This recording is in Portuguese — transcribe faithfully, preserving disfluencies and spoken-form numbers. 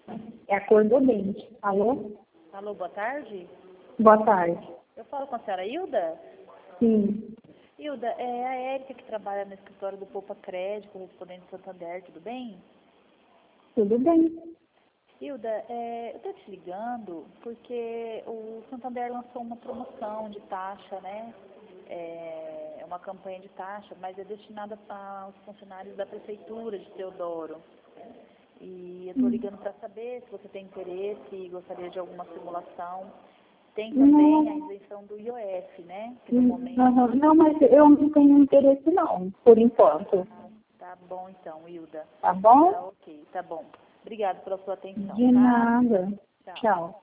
É a cor do dente. Alô? Alô, boa tarde. Boa tarde. Eu falo com a senhora Hilda? Sim. Hilda, é a Érica que trabalha no escritório do Poupa Crédito, correspondente Santander, tudo bem? Tudo bem. Hilda, é, eu estou te ligando porque o Santander lançou uma promoção de taxa, né? É uma campanha de taxa, mas é destinada aos funcionários da Prefeitura de Teodoro. E eu estou ligando para saber se você tem interesse e gostaria de alguma simulação. Tem também a isenção do I O F, né? Que no momento... Não, não, mas eu não tenho interesse não, por enquanto. Ah, tá bom então, Hilda. Tá bom? Tá ok, tá bom. Obrigada pela sua atenção, De tá? nada. Tchau. Tchau.